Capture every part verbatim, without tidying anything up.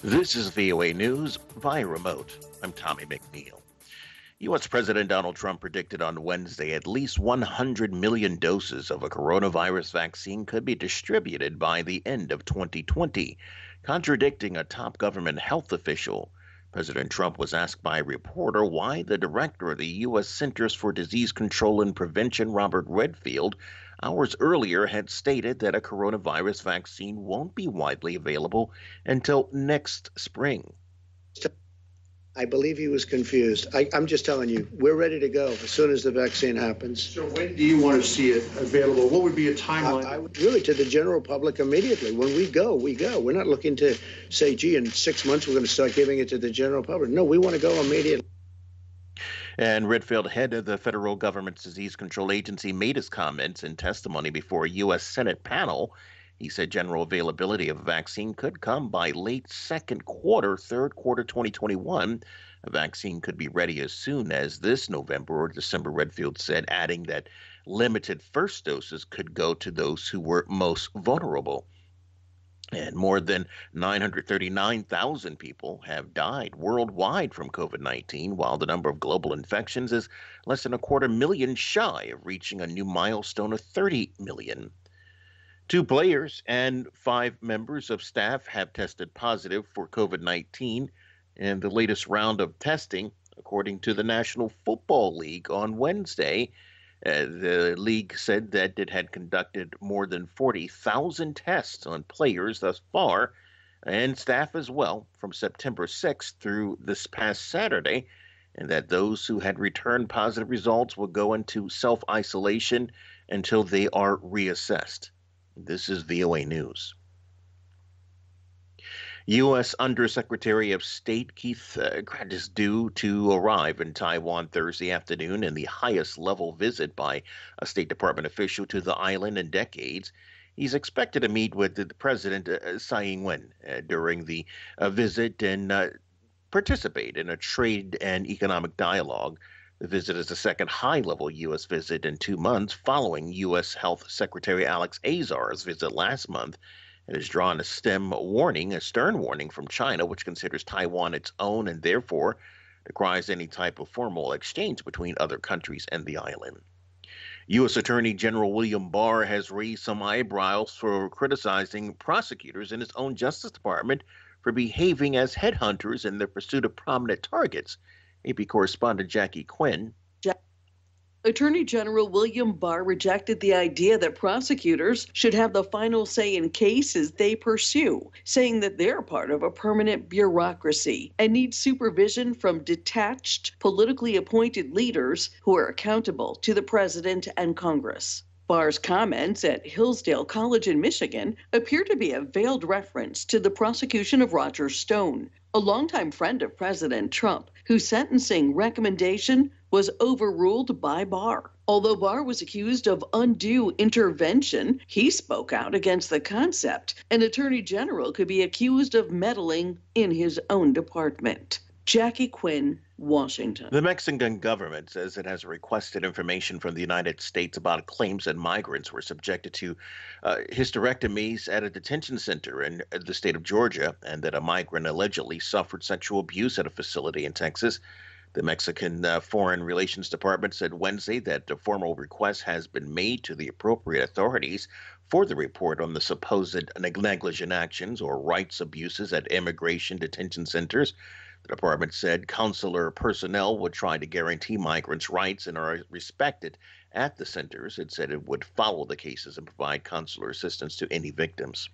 This is V O A News via remote. I'm Tommy McNeil. U S. President Donald Trump predicted on Wednesday at least one hundred million doses of a coronavirus vaccine could be distributed by the end of twenty twenty, contradicting a top government health official. President Trump was asked by a reporter why the director of the U S. Centers for Disease Control and Prevention, Robert Redfield, hours earlier had stated that a coronavirus vaccine won't be widely available until next spring. I believe he was confused. I, I'm just telling you, we're ready to go as soon as the vaccine happens. So when do you want to see it available? What would be a timeline? I, I would really to the general public immediately. When we go, we go. We're not looking to say, gee, in six months we're going to start giving it to the general public. No, we want to go immediately. And Redfield, head of the federal government's disease control agency, made his comments in testimony before a U S. Senate panel. He said general availability of a vaccine could come by late second quarter, third quarter twenty twenty-one. A vaccine could be ready as soon as this November or December, Redfield said, adding that limited first doses could go to those who were most vulnerable. And more than nine hundred thirty-nine thousand people have died worldwide from COVID nineteen, while the number of global infections is less than a quarter million shy of reaching a new milestone of thirty million. Two players and five members of staff have tested positive for COVID nineteen in the latest round of testing, according to the National Football League on Wednesday. Uh, the league said that it had conducted more than forty thousand tests on players thus far, and staff as well, from September sixth through this past Saturday, and that those who had returned positive results will go into self-isolation until they are reassessed. This is V O A News. U S. Undersecretary of State Keith uh, is due to arrive in Taiwan Thursday afternoon in the highest level visit by a State Department official to the island in decades. He's expected to meet with the President uh, Tsai Ing-wen uh, during the uh, visit and uh, participate in a trade and economic dialogue. The visit is the second high-level U S visit in two months following U S. Health Secretary Alex Azar's visit last month. It has drawn a stem warning, a stern warning from China, which considers Taiwan its own and therefore decries any type of formal exchange between other countries and the island. U S. Attorney General William Barr has raised some eyebrows for criticizing prosecutors in his own Justice Department for behaving as headhunters in their pursuit of prominent targets. A P correspondent Jackie Quinn. Attorney General William Barr rejected the idea that prosecutors should have the final say in cases they pursue, saying that they're part of a permanent bureaucracy and need supervision from detached, politically appointed leaders who are accountable to the president and Congress. Barr's comments at Hillsdale College in Michigan appear to be a veiled reference to the prosecution of Roger Stone, a longtime friend of President Trump, whose sentencing recommendation was overruled by Barr. Although Barr was accused of undue intervention, he spoke out against the concept. An attorney general could be accused of meddling in his own department. Jackie Quinn, Washington. The Mexican government says it has requested information from the United States about claims that migrants were subjected to uh, hysterectomies at a detention center in the state of Georgia, and that a migrant allegedly suffered sexual abuse at a facility in Texas. The Mexican uh, Foreign Relations Department said Wednesday that a formal request has been made to the appropriate authorities for the report on the supposed negligent actions or rights abuses at immigration detention centers. The department said consular personnel would try to guarantee migrants' rights and are respected at the centers. It said it would follow the cases and provide consular assistance to any victims.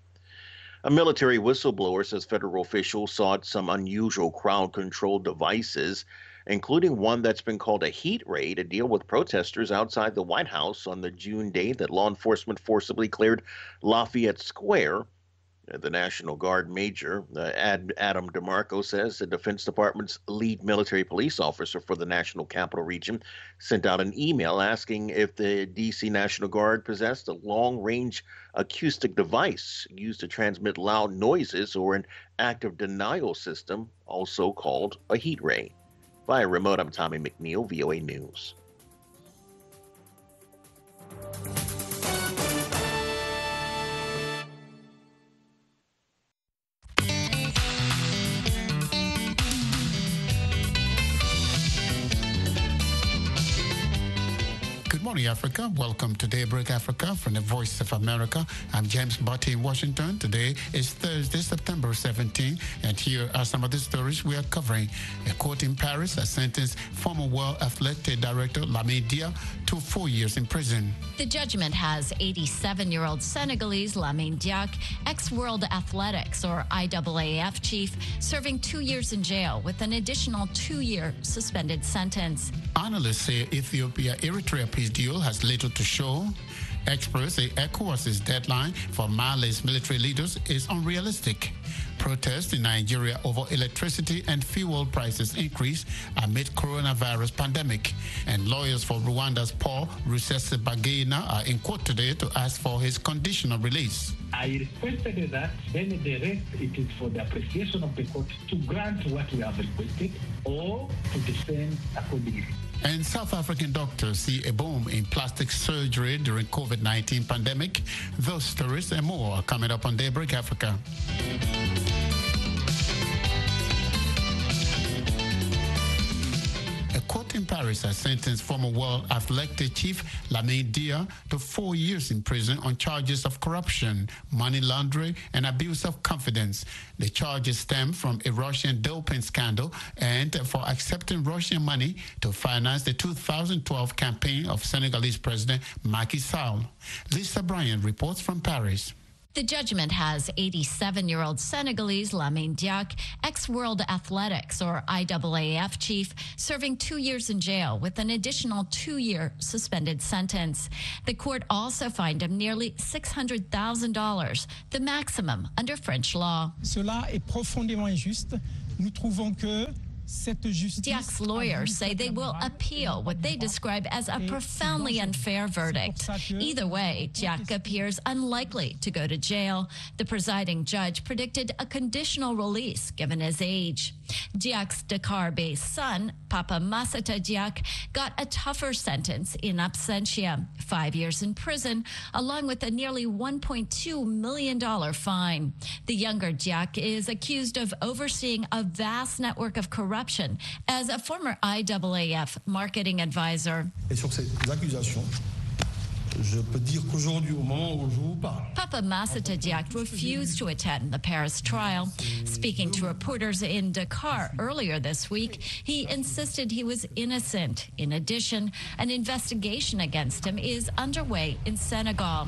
A military whistleblower says federal officials sought some unusual crowd control devices, including one that's been called a heat ray, to deal with protesters outside the White House on the June day that law enforcement forcibly cleared Lafayette Square. The National Guard Major, uh, Ad, Adam DeMarco, says the Defense Department's lead military police officer for the National Capital Region sent out an email asking if the D C National Guard possessed a long-range acoustic device used to transmit loud noises or an active denial system, also called a heat ray. Via remote, I'm Tommy McNeil, V O A News. morning, Africa. Welcome to Daybreak Africa from the Voice of America. I'm James Butty in Washington. Today is Thursday, September seventeenth, and here are some of the stories we are covering. A court in Paris has sentenced former World Athletic Director Lamine Dia to four years in prison. The judgment has eighty-seven-year-old Senegalese Lamine Diack, ex-World Athletics or I A A F chief, serving two years in jail with an additional two-year suspended sentence. Analysts say Ethiopia-Eritrea peace deal has little to show. Experts say ECOWAS's deadline for Mali's military leaders is unrealistic. Protests in Nigeria over electricity and fuel prices increase amid coronavirus pandemic. And lawyers for Rwanda's Paul Rusesabagina are in court today to ask for his conditional release. I requested that, then the rest it is for the appreciation of the court to grant what we have requested or to defend accordingly. And South African doctors see a boom in plastic surgery during COVID nineteen pandemic. Those stories and more are coming up on Daybreak Africa. A court in Paris has sentenced former World Athletic chief Lamine Dia to four years in prison on charges of corruption, money laundering, and abuse of confidence. The charges stem from a Russian doping scandal and for accepting Russian money to finance the two thousand twelve campaign of Senegalese President Macky Sall. Lisa Bryant reports from Paris. The judgment has eighty-seven-year-old Senegalese Lamine Diack, ex-World Athletics or I A A F chief, serving two years in jail with an additional two-year suspended sentence. The court also fined him nearly six hundred thousand dollars, the maximum under French law. Cela est profondément injuste. Nous trouvons que Diack's lawyers say they will appeal what they describe as a profoundly unfair verdict. Either way, Diack appears unlikely to go to jail. The presiding judge predicted a conditional release given his age. Diack's Dakar-based son, Papa Massata Diack, got a tougher sentence in absentia, five years in prison, along with a nearly one point two million dollars fine. The younger Diack is accused of overseeing a vast network of corruption as a former I A A F marketing advisor. Et sur ces accusations, je peux dire qu'aujourd'hui, au moment où je vous parle, Papa Massata Diack refused to attend the Paris trial. Speaking to reporters in Dakar earlier this week, he insisted he was innocent. In addition, an investigation against him is underway in Senegal.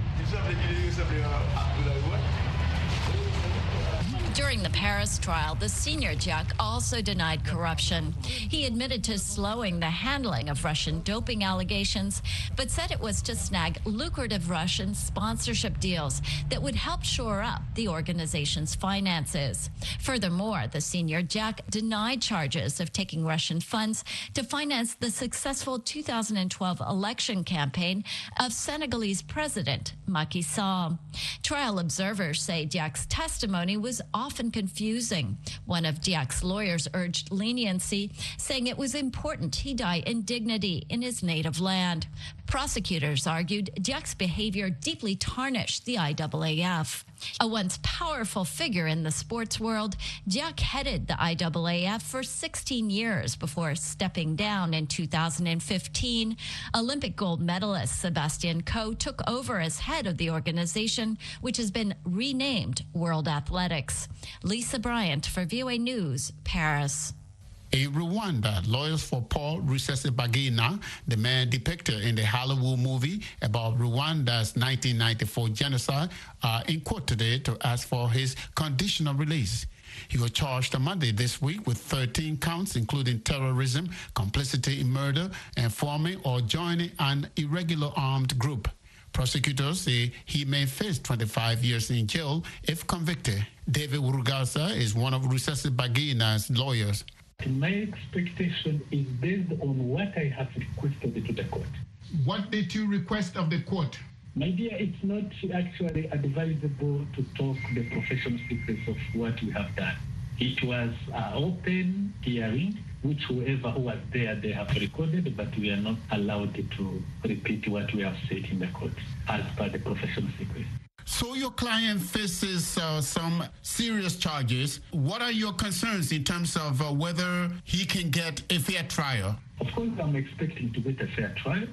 During the Paris trial, the senior Diack also denied corruption. He admitted to slowing the handling of Russian doping allegations, but said it was to snag lucrative Russian sponsorship deals that would help shore up the organization's finances. Furthermore, the senior Diack denied charges of taking Russian funds to finance the successful two thousand twelve election campaign of Senegalese President Macky Sall. Trial observers say Diack's testimony was often confusing. One of Diack's lawyers urged leniency, saying it was important he die in dignity in his native land. Prosecutors argued Diack's behavior deeply tarnished the I A A F. A once powerful figure in the sports world, Diack headed the I A A F for sixteen years before stepping down in two thousand fifteen. Olympic gold medalist Sebastian Coe took over as head of the organization, which has been renamed World Athletics. Lisa Bryant for V O A News, Paris. In Rwanda, lawyers for Paul Rusesabagina, the man depicted in the Hollywood movie about Rwanda's nineteen ninety-four genocide, are in court today to ask for his conditional release. He was charged on Monday this week with thirteen counts, including terrorism, complicity in murder, and forming or joining an irregular armed group. Prosecutors say he may face twenty-five years in jail if convicted. David Urgaza is one of Rusesabagina's lawyers. My expectation is based on what I have requested to the court. What did you request of the court? My dear, it's not actually advisable to talk the professional secrets of what we have done. It was an open hearing, which whoever who was there, they have recorded, but we are not allowed to repeat what we have said in the court as per the professional secrets. So your client faces uh, some serious charges. What are your concerns in terms of uh, whether he can get a fair trial? Of course, I'm expecting to get a fair trial.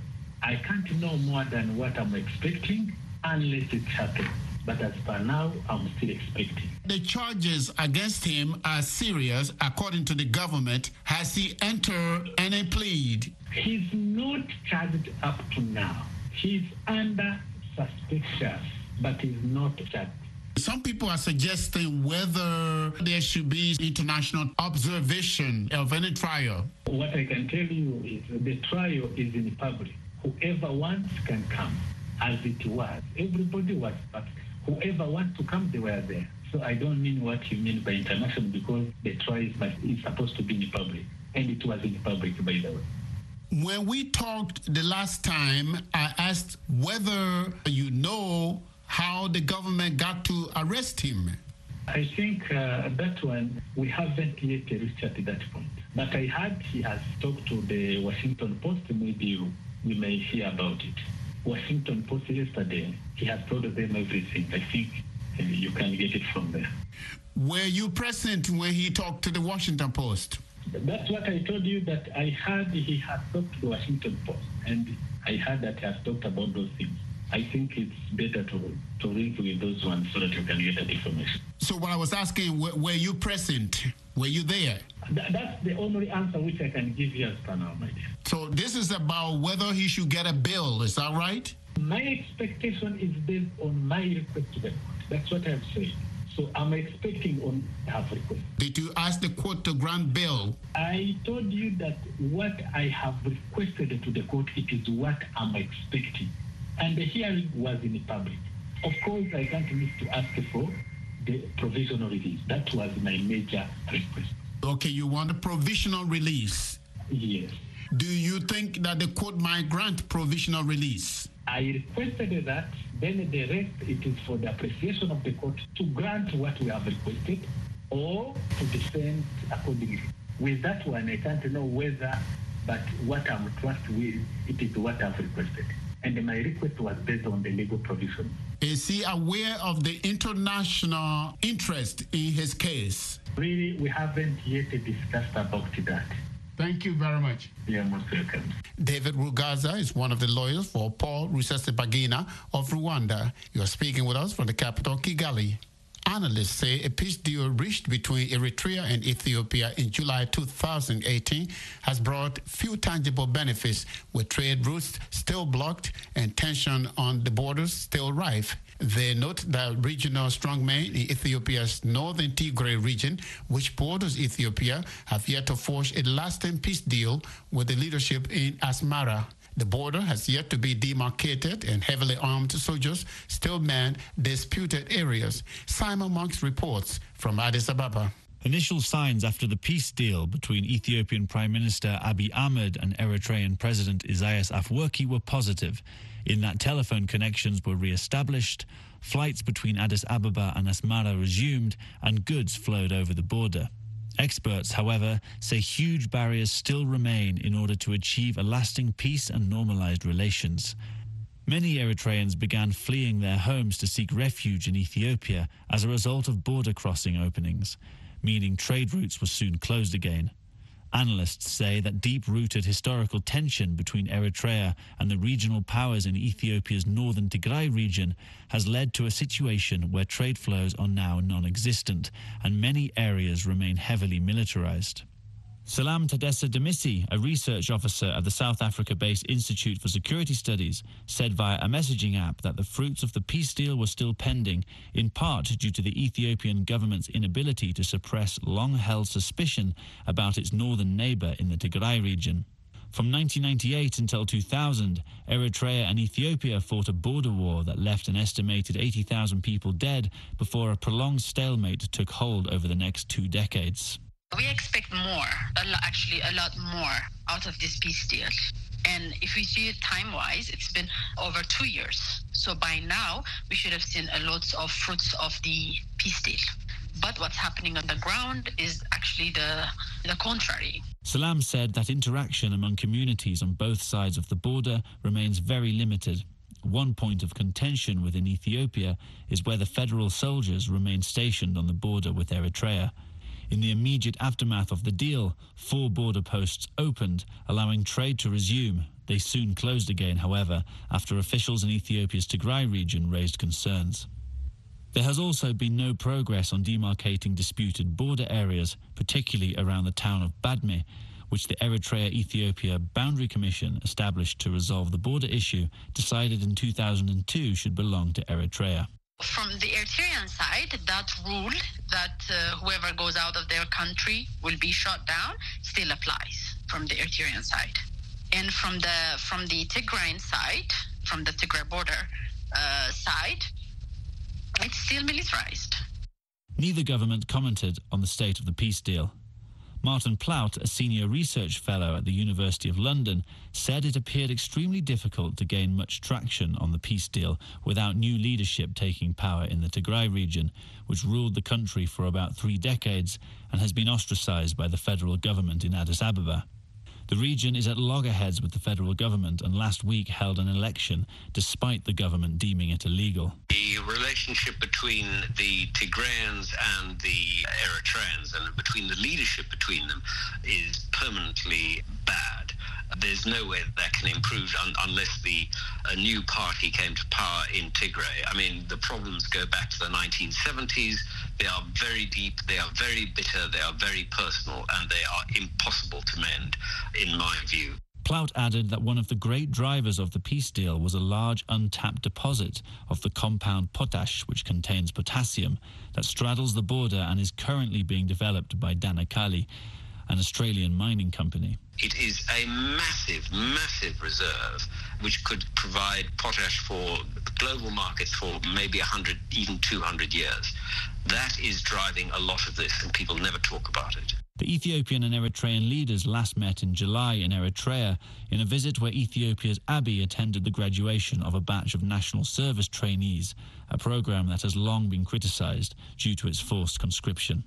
I can't know more than what I'm expecting unless it happens. But as for now, I'm still expecting. The charges against him are serious, according to the government. Has he entered any plea? He's not charged up to now. He's under suspicion, but he's not charged. Some people are suggesting whether there should be international observation of any trial. What I can tell you is the trial is in public. Whoever wants can come, as it was. Everybody was, but whoever wants to come, they were there. So I don't mean what you mean by international, because the trial is supposed to be in public, and it was in public, by the way. When we talked the last time, I asked whether you know how the government got to arrest him. I think uh, that one, we haven't yet reached at that point. But I heard he has talked to the Washington Post. Maybe we may hear about it. Washington Post yesterday, he has told them everything. I think uh, you can get it from there. Were you present when he talked to the Washington Post? That's what I told you, that I heard he has talked to the Washington Post, and I heard that he has talked about those things. I think it's better to, to link with those ones so that you can get that information. So what I was asking, were, were you present? Were you there? Th- that's the only answer which I can give you as per now, my dear. So this is about whether he should get a bail, is that right? My expectation is based on my request to the court. That's what I'm saying. So I'm expecting on have request. Did you ask the court to grant bail? I told you that what I have requested to the court, it is what I'm expecting. And the hearing was in public. Of course, I can't miss to ask for the provisional release. That was my major request. Okay, you want a provisional release? Yes. Do you think that the court might grant provisional release? I requested that. Then the rest, it is for the appreciation of the court to grant what we have requested or to defend accordingly. With that one, I can't know whether, but what I'm trust with, it is what I've requested. And my request was based on the legal provision. Is he aware of the international interest in his case? Really, we haven't yet discussed about that. Thank you very much. You're most welcome. David Rugaza is one of the lawyers for Paul Rusesabagina of Rwanda. You are speaking with us from the capital, Kigali. Analysts say a peace deal reached between Eritrea and Ethiopia in July two thousand eighteen has brought few tangible benefits, with trade routes still blocked and tension on the borders still rife. They note that regional strongmen in Ethiopia's northern Tigray region, which borders Ethiopia, have yet to forge a lasting peace deal with the leadership in Asmara. The border has yet to be demarcated, and heavily armed soldiers still man disputed areas. Simon Monks reports from Addis Ababa. Initial signs after the peace deal between Ethiopian Prime Minister Abiy Ahmed and Eritrean President Isaias Afwerki were positive, in that telephone connections were re-established, flights between Addis Ababa and Asmara resumed, and goods flowed over the border. Experts, however, say huge barriers still remain in order to achieve a lasting peace and normalized relations. Many Eritreans began fleeing their homes to seek refuge in Ethiopia as a result of border crossing openings, meaning trade routes were soon closed again. Analysts say that deep-rooted historical tension between Eritrea and the regional powers in Ethiopia's northern Tigray region has led to a situation where trade flows are now non-existent and many areas remain heavily militarized. Salam Tadessa Demisi, a research officer at the South Africa-based Institute for Security Studies, said via a messaging app that the fruits of the peace deal were still pending, in part due to the Ethiopian government's inability to suppress long-held suspicion about its northern neighbor in the Tigray region. From nineteen ninety-eight until two thousand, Eritrea and Ethiopia fought a border war that left an estimated eighty thousand people dead before a prolonged stalemate took hold over the next two decades. We expect more, a lo- actually a lot more out of this peace deal. And if we see it time-wise, it's been over two years. So by now, we should have seen a lot of fruits of the peace deal. But what's happening on the ground is actually the, the contrary. Salam said that interaction among communities on both sides of the border remains very limited. One point of contention within Ethiopia is where the federal soldiers remain stationed on the border with Eritrea. In the immediate aftermath of the deal, four border posts opened, allowing trade to resume. They soon closed again, however, after officials in Ethiopia's Tigray region raised concerns. There has also been no progress on demarcating disputed border areas, particularly around the town of Badme, which the Eritrea-Ethiopia Boundary Commission, established to resolve the border issue, decided in two thousand two should belong to Eritrea. From the Eritrean side, that rule that uh, whoever goes out of their country will be shot down still applies from the Eritrean side. And from the from the Tigrayan side, from the Tigray border uh, side, it's still militarized. Neither government commented on the state of the peace deal. Martin Plaut, a senior research fellow at the University of London, said it appeared extremely difficult to gain much traction on the peace deal without new leadership taking power in the Tigray region, which ruled the country for about three decades and has been ostracized by the federal government in Addis Ababa. The region is at loggerheads with the federal government and last week held an election despite the government deeming it illegal. The relationship between the Tigrayans and the Eritreans and between the leadership between them is permanently bad. There's no way that, that can improve un- unless the a new party came to power in Tigray. I mean, the problems go back to the nineteen seventies. They are very deep, they are very bitter, they are very personal, and they are impossible to mend, in my view. Plaut added that one of the great drivers of the peace deal was a large untapped deposit of the compound potash, which contains potassium, that straddles the border and is currently being developed by Danakali, an Australian mining company. It is a massive, massive reserve which could provide potash for global markets for maybe one hundred, even two hundred years. That is driving a lot of this, and people never talk about it. The Ethiopian and Eritrean leaders last met in July in Eritrea in a visit where Ethiopia's Abiy attended the graduation of a batch of national service trainees, a program that has long been criticized due to its forced conscription.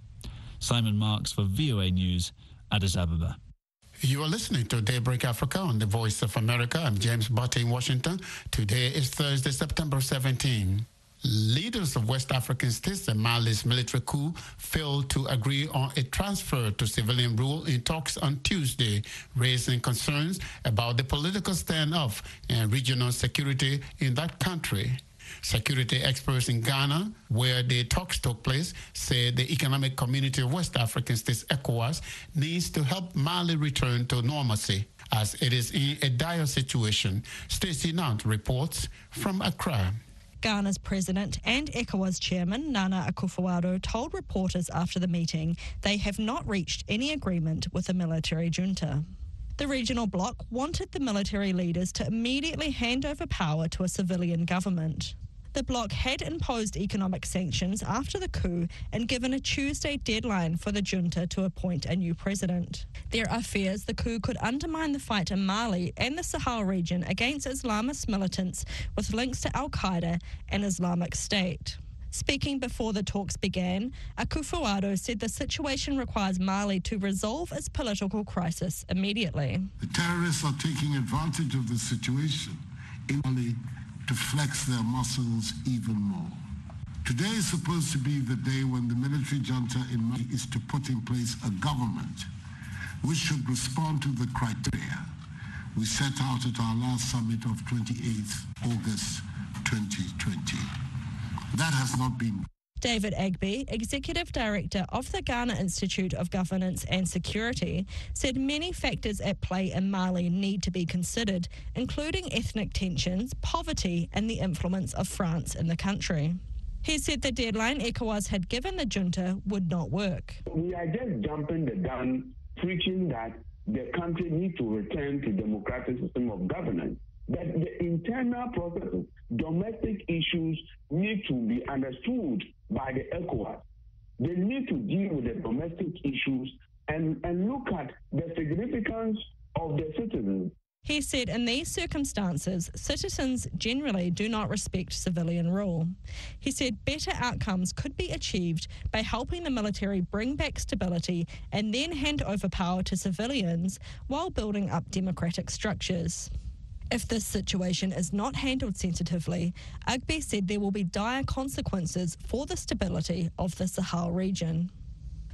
Simon Marks for V O A News, Addis Ababa. You are listening to Daybreak Africa on the Voice of America. I'm James Butte in Washington. Today is Thursday, September seventeenth. Leaders of West African states and Mali's military coup failed to agree on a transfer to civilian rule in talks on Tuesday, raising concerns about the political standoff and regional security in that country. Security experts in Ghana, where the talks took place, said the Economic Community of West African States, ECOWAS, needs to help Mali return to normalcy, as it is in a dire situation. Stacey Nant reports from Accra. Ghana's president and ECOWAS chairman, Nana Akufo-Addo, told reporters after the meeting they have not reached any agreement with the military junta. The regional bloc wanted the military leaders to immediately hand over power to a civilian government. The bloc had imposed economic sanctions after the coup and given a Tuesday deadline for the junta to appoint a new president. There are fears the coup could undermine the fight in Mali and the Sahel region against Islamist militants with links to Al-Qaeda and Islamic State. Speaking before the talks began, Akufo-Addo said the situation requires Mali to resolve its political crisis immediately. The terrorists are taking advantage of the situation in Mali to flex their muscles even more. Today is supposed to be the day when the military junta in Mali is to put in place a government which should respond to the criteria we set out at our last summit of twenty-eighth August twenty twenty. That has not been. David Agby, Executive Director of the Ghana Institute of Governance and Security, said many factors at play in Mali need to be considered, including ethnic tensions, poverty, and the influence of France in the country. He said the deadline ECOWAS had given the junta would not work. We are just jumping the gun, preaching that the country needs to return to democratic system of governance. That the internal processes, domestic issues need to be understood by the ECOWAS. They need to deal with the domestic issues and, and look at the significance of the citizens. He said in these circumstances, citizens generally do not respect civilian rule. He said better outcomes could be achieved by helping the military bring back stability and then hand over power to civilians while building up democratic structures. If this situation is not handled sensitively, Agbe said there will be dire consequences for the stability of the Sahel region.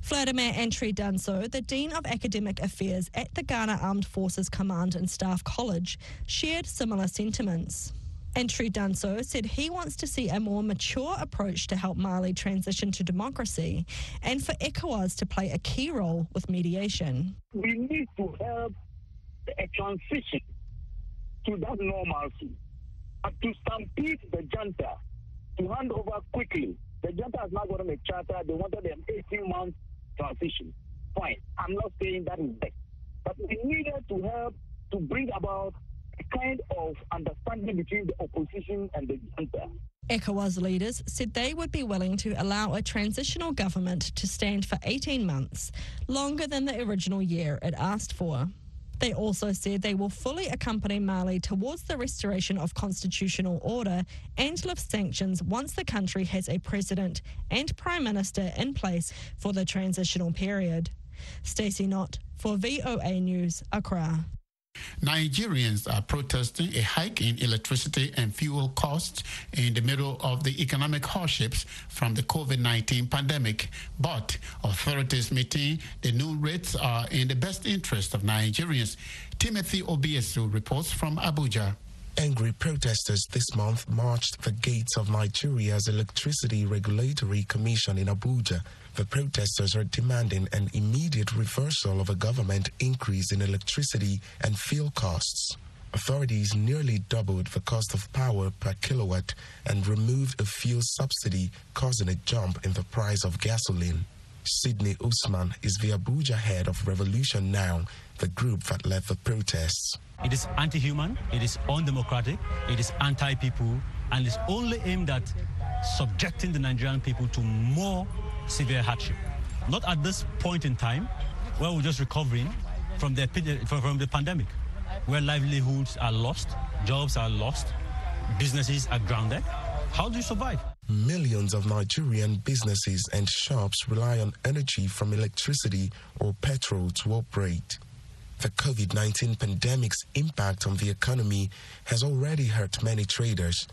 Vladimir Antri Danso, the Dean of Academic Affairs at the Ghana Armed Forces Command and Staff College, shared similar sentiments. Antri Danso said he wants to see a more mature approach to help Mali transition to democracy and for ECOWAS to play a key role with mediation. We need to help a transition to that normalcy, but to stampede the junta, to hand over quickly. The junta has now gotten a charter. They wanted an eighteen-month transition. Fine. I'm not saying that is best. But we needed to help to bring about a kind of understanding between the opposition and the junta. ECOWAS leaders said they would be willing to allow a transitional government to stand for eighteen months, longer than the original year it asked for. They also said they will fully accompany Mali towards the restoration of constitutional order and lift sanctions once the country has a president and prime minister in place for the transitional period. Stacey Knott for V O A News, Accra. Nigerians are protesting a hike in electricity and fuel costs in the middle of the economic hardships from the COVID nineteen pandemic. But authorities maintain the new rates are in the best interest of Nigerians. Timothy Obiesu reports from Abuja. Angry protesters this month marched the gates of Nigeria's Electricity Regulatory Commission in Abuja. The protesters are demanding an immediate reversal of a government increase in electricity and fuel costs. Authorities nearly doubled the cost of power per kilowatt and removed a fuel subsidy, causing a jump in the price of gasoline. Sidney Usman is the Abuja head of Revolution Now, the group that led the protests. It is anti-human, it is undemocratic, it is anti-people, and it's only aimed at subjecting the Nigerian people to more severe hardship. Not at this point in time, where we're just recovering from the, from the pandemic, where livelihoods are lost, jobs are lost, businesses are grounded. How do you survive? Millions of Nigerian businesses and shops rely on energy from electricity or petrol to operate. The COVID nineteen pandemic's impact on the economy has already hurt many traders.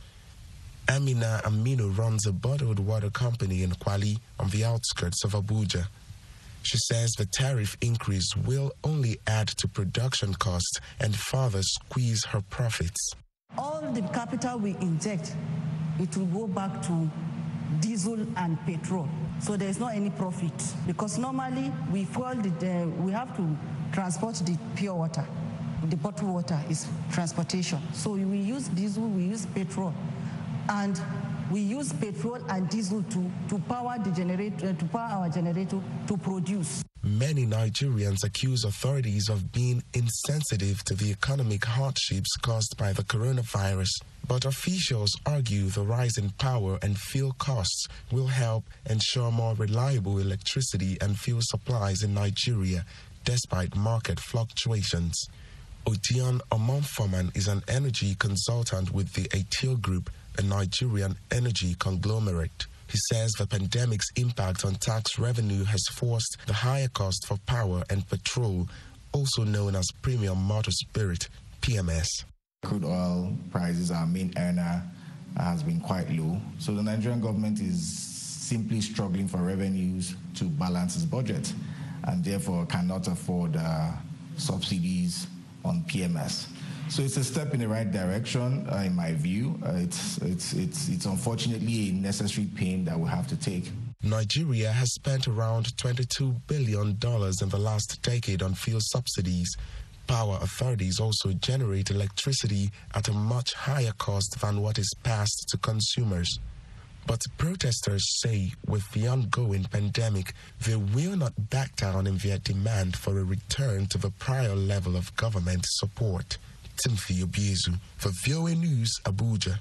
Amina Aminu runs a bottled water company in Kwali on the outskirts of Abuja. She says the tariff increase will only add to production costs and further squeeze her profits. All the capital we inject, it will go back to diesel and petrol. So there is not any profit because normally we fuel the, uh, we have to transport the pure water. The bottled water is transportation. So we use diesel, we use petrol, and we use petrol and diesel to, to power the generator, to power our generator to produce. Many Nigerians accuse authorities of being insensitive to the economic hardships caused by the coronavirus. But officials argue the rise in power and fuel costs will help ensure more reliable electricity and fuel supplies in Nigeria, despite market fluctuations. Odion Omonfoman is an energy consultant with the Atil Group, a Nigerian energy conglomerate. He says the pandemic's impact on tax revenue has forced the higher cost for power and petrol, also known as premium motor spirit, P M S. Crude oil prices, our main earner, has been quite low. So the Nigerian government is simply struggling for revenues to balance its budget and therefore cannot afford uh, subsidies on P M S. So it's a step in the right direction, uh, in my view. Uh, it's, it's, it's, it's unfortunately a necessary pain that we have to take. Nigeria has spent around twenty-two billion dollars in the last decade on fuel subsidies. Power authorities also generate electricity at a much higher cost than what is passed to consumers. But protesters say with the ongoing pandemic, they will not back down in their demand for a return to the prior level of government support. Timothy Obiezu for V O A News, Abuja.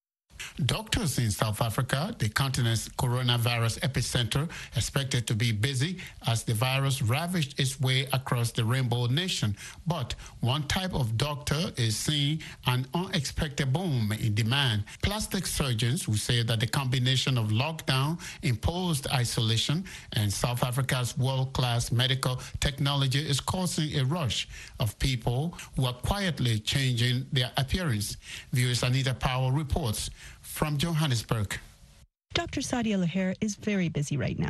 Doctors in South Africa, the continent's coronavirus epicenter, expected to be busy as the virus ravaged its way across the Rainbow Nation. But one type of doctor is seeing an unexpected boom in demand. Plastic surgeons who say that the combination of lockdown, imposed isolation, and South Africa's world-class medical technology is causing a rush of people who are quietly changing their appearance. Viewers Anita Powell reports from Johannesburg. Doctor Sadia Lahir is very busy right now.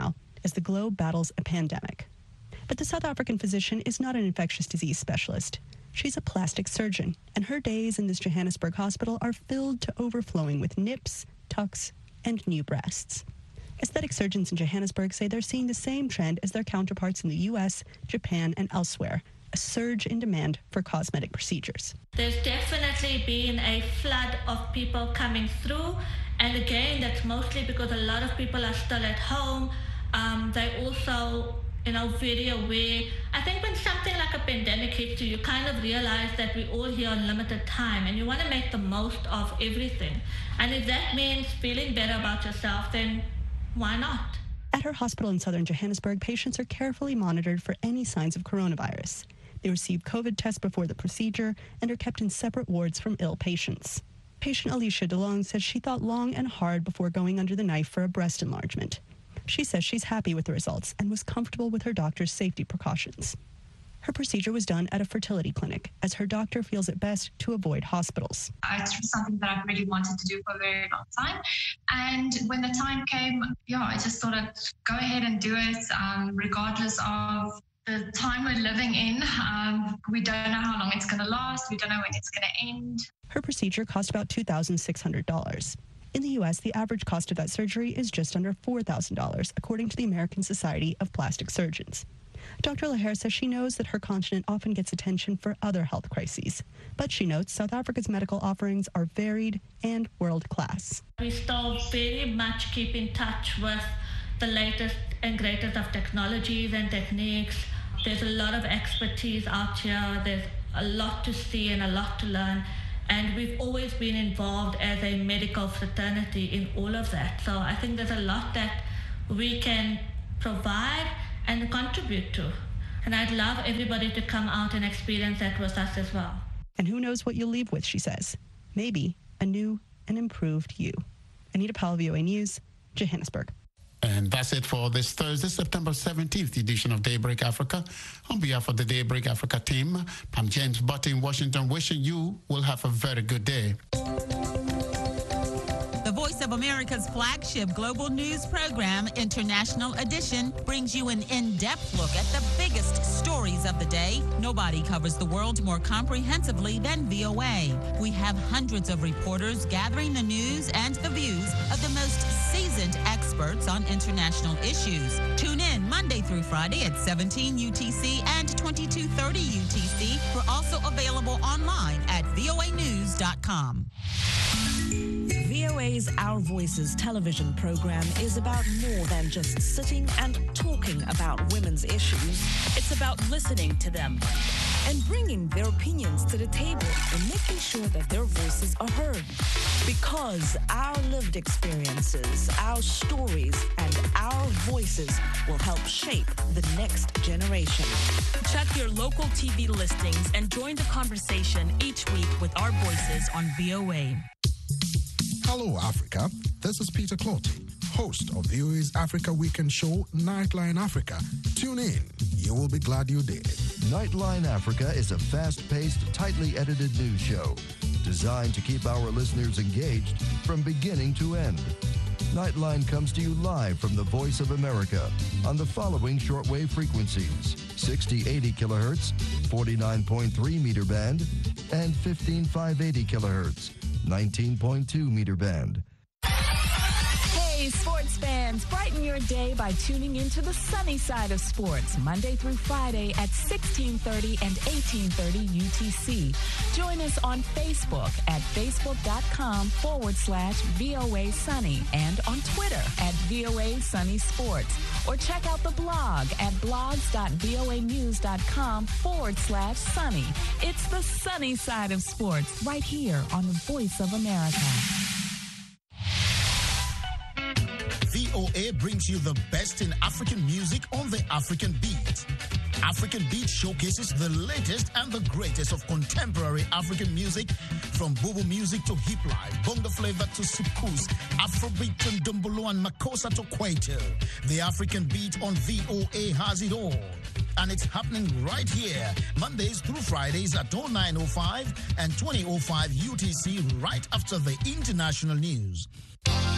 as the globe battles a pandemic. But the South African physician is not an infectious disease specialist. She's a plastic surgeon, and her days in this Johannesburg hospital are filled to overflowing with nips, tucks, and new breasts. Aesthetic surgeons in Johannesburg say they're seeing the same trend as their counterparts in the U S, Japan, and elsewhere, a surge in demand for cosmetic procedures. There's definitely been a flood of people coming through, and again, that's mostly because a lot of people are still at home. Um, they also, you know, very aware. I think when something like a pandemic hits you, you kind of realize that we're all here on limited time, and you want to make the most of everything. And if that means feeling better about yourself, then why not? At her hospital in southern Johannesburg, patients are carefully monitored for any signs of coronavirus. They receive COVID tests before the procedure and are kept in separate wards from ill patients. Patient Alicia DeLong says she thought long and hard before going under the knife for a breast enlargement. She says she's happy with the results and was comfortable with her doctor's safety precautions. Her procedure was done at a fertility clinic, as her doctor feels it best to avoid hospitals. It's something that I've really wanted to do for a very long time. And when the time came, yeah, I just thought I'd go ahead and do it, um, regardless of the time we're living in. Um, we don't know how long it's going to last. We don't know when it's going to end. Her procedure cost about two thousand six hundred dollars. In the U S, the average cost of that surgery is just under four thousand dollars, according to the American Society of Plastic Surgeons. Doctor Laher says she knows that her continent often gets attention for other health crises, but she notes South Africa's medical offerings are varied and world-class. We still very much keep in touch with the latest and greatest of technologies and techniques. There's a lot of expertise out here. There's a lot to see and a lot to learn. And we've always been involved as a medical fraternity in all of that. So I think there's a lot that we can provide and contribute to. And I'd love everybody to come out and experience that with us as well. And who knows what you'll leave with, she says. Maybe a new and improved you. Anita Powell, V O A News, Johannesburg. And that's it for this Thursday, September seventeenth edition of Daybreak Africa. On behalf of the Daybreak Africa team, I'm James Butt in Washington, wishing you will have a very good day. The Voice of America's flagship global news program, International Edition, brings you an in-depth look at the biggest stories of the day. Nobody covers the world more comprehensively than V O A. We have hundreds of reporters gathering the news and the views of the most seasoned experts on international issues. Tune in Monday through Friday at seventeen U T C and twenty-two thirty U T C. We're also available online at V O A news dot com. V O A's Our Voices television program is about more than just sitting and talking about women's issues. It's about listening to them and bringing their opinions to the table and making sure that their voices are heard. Because our lived experiences, our stories, and our voices will help shape the next generation. Check your local T V listings and join the conversation each week with our voices on V O A. Hello, Africa. This is Peter Clotty, host of V O A's Africa Weekend show, Nightline Africa. Tune in. You will be glad you did. Nightline Africa is a fast-paced, tightly edited news show designed to keep our listeners engaged from beginning to end. Nightline comes to you live from the Voice of America on the following shortwave frequencies: sixty eighty kilohertz, forty-nine point three meter band, and fifteen five eighty kilohertz, nineteen point two meter band. Hey, sports fans, brighten your day by tuning into the sunny side of sports, Monday through Friday at sixteen thirty and eighteen thirty U T C. Join us on Facebook at facebook.com forward slash VOA Sunny and on Twitter at V O A Sunny Sports. Or check out the blog at blogs.voanews.com forward slash sunny. It's the sunny side of sports right here on the Voice of America. V O A brings you the best in African music on the African Beat. African Beat showcases the latest and the greatest of contemporary African music, from Bobo music to hip life, bongo flavor to soukous, Afrobeat and Dumbolo and Makossa to Kwaito. The African Beat on V O A has it all. And it's happening right here, Mondays through Fridays at oh nine oh five and twenty oh five U T C, right after the international news.